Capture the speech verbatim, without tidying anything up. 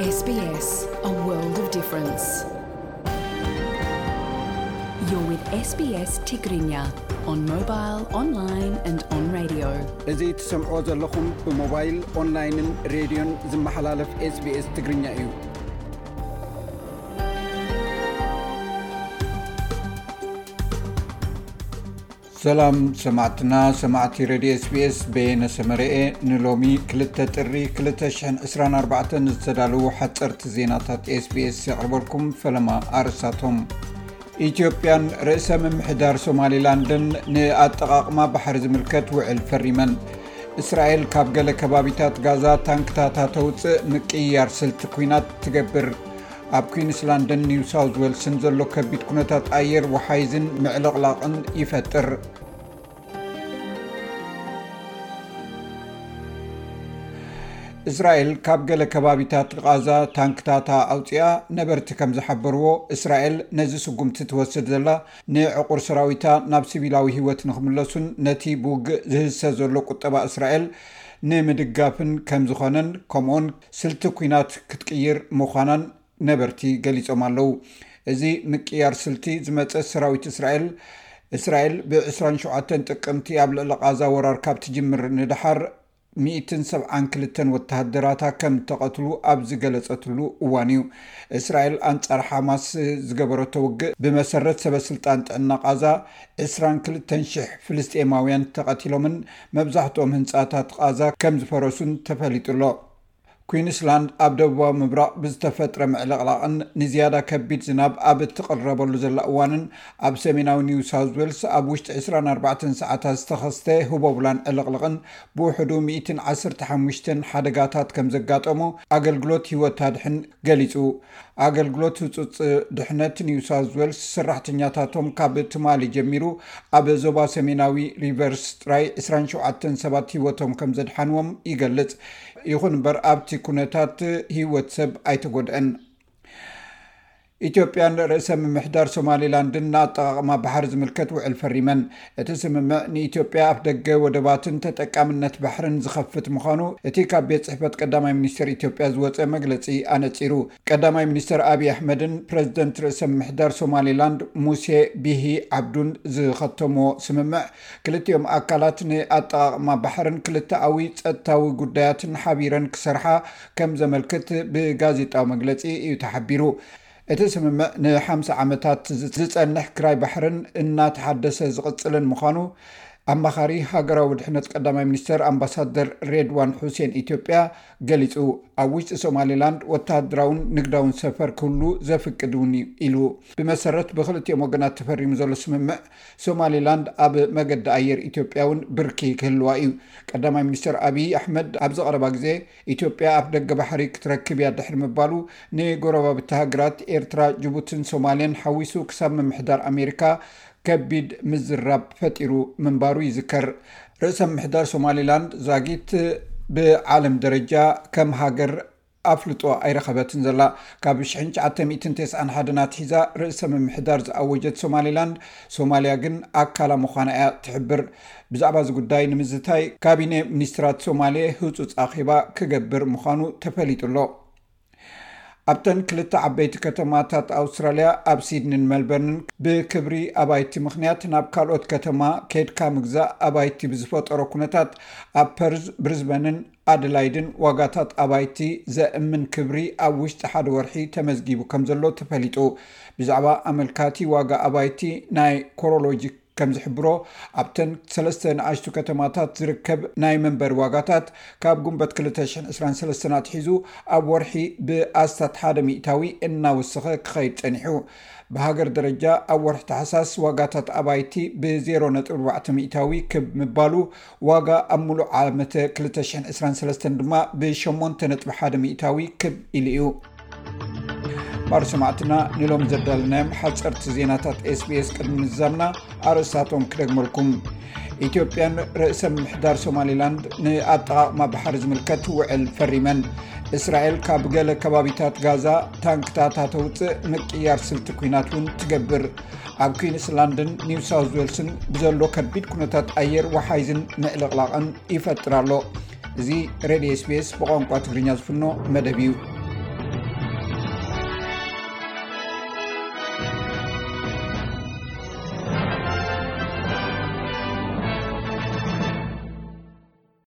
S B S, a world of difference. You're with S B S Tigrinya on mobile, online and on radio. እዚህ ትሰምዑ ዘለኹም ብሞባይል ኦንላይንን ሬድዮን ዝመሓላለፍ ኤስ ቢ ኤስ ትግርኛ እዩ። ሰላም ሰማዕትና ሰማዕቲ ሬድዮ ኤስ ቢ ኤስ በየነሰመርኤ ንሎሚ ክልተ ጥሪ ክልተ ሽሕን ዕስራን ኣርባዕተን ዝተዳለዉ ሓፀርቲ ዜናታት ኤስ ቢ ኤስ የቕርበልኩም ፈለማ ኣርሳቶም። ኢትዮጵያን ርእሰ ምምሕዳር ሶማሊላንድን ንኣጠቓቕማ ባሕሪ ዝምልከት ውዕል ፈሪመን። እስራኤል ካብ ገለ ከባቢታት ጋዛ ታንክታታ ተውፅእ ምቅያር ስልቲ ኩናት ትገብር። ኣብ ኩዊንስላንድን ኒው ሳውዝ ዌልስን ዘሎ ከቢድ ኩነታት ኣየር ወሓይዝን ምዕልቕላቕን ይፈጥር። እስራኤል ካብ ገለ ከባቢታት ጋዛ ታንክታታ ኣውፅያ ነበርቲ ከም ዝሓበርዎ እስራኤል ነዚ ስጉምቲ ትወስድ ዘላ ንዕቁር ሰራዊታ ናብ ሲቪላዊ ህይወት ንኽምለሱን ነቲ ብውግእ ዝህሰ ዘሎ ቁጠባ እስራኤል ንምድጋፍን ከም ዝኾነን ከምኡን ስልቲ ኩናት ክትቅይር ምዃናን ነበርቲ ገሊጾም ኣለዉ። እዚ ምቅያር ስልቲ ዝመፀ ሰራዊት እስራኤል እስራኤል ብ27 ጥቅምቲ ኣብ ልዕሊ ጋዛ ወራር ካብ ትጅምር ንድሓር مئة وسبعة وثلاثين ወተሃደራታ ከም ተቐትሉ ኣብ ዝገለጸትሉ እዋን እዩ። እስራኤል ኣንጻር ሓማስ ዝገበረቶ ውግእ ብመሰረት ሰበስልጣን ጥዕና ጋዛ عشرين وثلاثين ألف ፍልስጤማውያን ተቐቲሎምን መብዛሕትኦም ህንጻታት ጋዛ ከም ዝፈረሱን ተፈሊጡሎ። ኩዊንስላንድ ኣብ ደቡባዊ ምብራቕ ብዝተፈጥረ ምዕልቕላቕን ንዝያዳ ከቢድ ዝናብ ኣብ እትቕረበሉ ዘላ እዋንን ኣብ ሰሜናዊ ኒው ሳውዝ ዌልስ ኣብ ውሽጢ عشرين وأربعة ሰዓታት ዝተኸስተ ህቦብላን ዕልቕልቕን ብውሕዱ مئة وخمسة عشر ሓደጋታት ከም ዘጋጠሙ ኣገልግሎት ህይወት ኣድሕን ገሊጹ። ኣገልግሎት ህጹጽ ድሕነት ኒው ሳውዝ ዌልስ ሰራሕተኛታቶም ካብ ትማሊ ጀሚሩ ኣብ ዞባ ሰሜናዊ ሪቨርስ ጥራይ عشرين وسبعة ሰባት ህይወቶም ከም ዘድሓንዎም ይገልጽ። ይኹን እምበር ኣብቲ ኩነታት ህይወት ሰብ ኣይተጎድአን። ኢትዮጵያን ርእሰ ምምሕዳር ሶማሊላንድን ንኣጠቓቕማ ባሕሪ ዝምልከት ውዕል ፈሪመን። እቲ ስምምዕ ንኢትዮጵያ ኣፍ ደገ ወደባትን ተጠቃምነት ባሕርን ዝኸፍት ምዃኑ እቲ ካብ ቤት ጽሕፈት ቀዳማይ ሚኒስትር ኢትዮጵያ ዝወፀ መግለጺ ኣነጺሩ። ቀዳማይ ሚኒስትር ኣብይ ኣሕመድን ፕረዚደንት ርእሰ ምምሕዳር ሶማሊላንድ ሙሴ ቢሂ ዓብዱን ዝኸተምዎ ስምምዕ ክልቲኦም ኣካላት ንኣጠቓቕማ ባሕርን ክልተኣዊ ጸጥታዊ ጉዳያትን ሓቢረን ክሰርሓ ከም ዘመልክት ብጋዜጣዊ መግለጺ እዩ ተሓቢሩ። እቲ ስምምዕ ን50 ዓመታት ዝጸንሕ ክራይ ባሕርን እናተሓደሰ ዝቕጽልን ምዃኑ ኣማኻሪ ሃገራዊ ድሕነት ቀዳማይ ሚኒስትር ኣምባሳደር ሬድዋን ሁሴን ኢትዮጵያ ገሊጹ። ኣብ ውሽጢ ሶማሊላንድ ወተሃደራውን ንግዳውን ሰፈር ክህሉ ዘፍቅድ እውን ኢሉ። ብመሰረት ብክልቲኦም ወገናት ተፈሪሙ ዘሎ ስምምዕ ሶማሊላንድ ኣብ መገዲ ኣየር ኢትዮጵያውን ብርኪ ክህልዋ እዩ። ቀዳማይ ሚኒስትር ኣብይ ኣሕመድ ኣብ ዝቐረባ ግዜ ኢትዮጵያ ኣብ ደገ ባሕሪ ክትረክብ እያ ድሕሪ ምባሉ ንጎረባብቲ ሃገራት ኤርትራ፣ ጅቡትን ሶማልያን ሓዊሱ ክሳብ ምምሕዳር ኣሜሪካ ከቢድ ምዝራብ ፈጢሩ ምንባሩ ይዝከር። ርእሰ ምምሕዳር ሶማሊላንድ ዛጊት ብዓለም ደረጃ ከም ሃገር ኣፍልጦ ኣይረኸበትን ዘላ። ካብ ألف وتسعمئة وتسعة وتسعين ናትሒዛ ርእሰ ምምሕዳር ዝኣወጀት ሶማሊላንድ ሶማልያ ግን ኣካላ ምዃና እያ ትሕብር። ብዛዕባ እዚ ጉዳይ ንምዝታይ ካቢነ ሚኒስትራት ሶማሌ ህፁፅ ኣኼባ ክገብር ምዃኑ ተፈሊጡሎ። ኣብተን ክልተ ዓበይቲ ከተማታት ኣውስትራልያ ኣብ ሲድኒን ሜልበርንን ብክብሪ ኣባይቲ ምኽንያት ናብ ካልኦት ከተማ ከድካ ምግዛእ ኣባይቲ ብዝፈጠሮ ኩነታት ኣብ ፐርዝ፣ ብሪዝበንን ኣድላይድን ዋጋታት ኣባይቲ ዘእምን ክብሪ ኣብ ውሽጢ ሓደ ወርሒ ተመዝጊቡ ከም ዘሎ ተፈሊጡ። ብዛዕባ ኣመልካቲ ዋጋ ኣባይቲ ናይ ኮሮሎጂ ከም ዝሕብሮ ኣብተን ሰለስተ ንኣሽቱ ከተማታት ዝርከብ ናይ መንበሪ ዋጋታት ካብ ጉንበት ክልተ ሽሕን ዕስራን ሰለስተን ኣትሒዙ ኣብ ወርሒ ብኣስታት ሓደ ሚእታዊ እናወሰኸ ክኸይድ ጸኒሑ። ብሃገር ደረጃ ኣብ ወርሒ ታሕሳስ ዋጋታት ኣባይቲ ብ0 ነጥቢ ኣርባዕተ ሚእታዊ ክብ ምባሉ ዋጋ ኣብ ሙሉእ ዓመተ ክልተ ሽሕን ዕስራን ሰለስተን ድማ ብ8 ነጥቢ ሓደ ሚእታዊ ክብ ኢሉ እዩ። ባርሰማዕትና ንሎም ዘዳልናዮም ሓፀርቲ ዜናታት ኤስ ቢ ኤስ ቅድሚ ንዛምና ኣርእስታቶም ክደግመልኩም። ኢትዮጵያን ርእሰ ምምሕዳር ሶማሊላንድ ንኣጠቓቕማ ባሕሪ ዝምልከት ውዕል ፈሪመን። እስራኤል ካብ ገለ ከባቢታት ጋዛ ታንክታታ ተውፅእ ምቅያር ስልቲ ኩናት እውን ትገብር። ኣብ ኩዊንስላንድን ኒው ሳውዝ ዌልስን ብዘሎ ከቢድ ኩነታት ኣየር ወሓይዝን ምዕልቕላቕን ይፈጥር ኣሎ። እዚ ሬድዮ ኤስ ቢ ኤስ ብቋንቋ ትግርኛ ዝፍኖ መደብ እዩ።